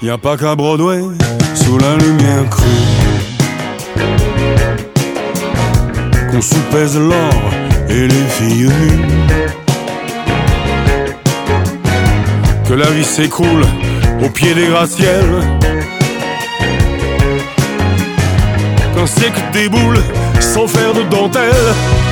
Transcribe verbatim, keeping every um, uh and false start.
Y a pas qu'à Broadway, sous la lumière crue, qu'on soupèse l'or et les filles nues, que la vie s'écroule au pied des gratte-ciels, qu'un siècle déboule sans faire de dentelle.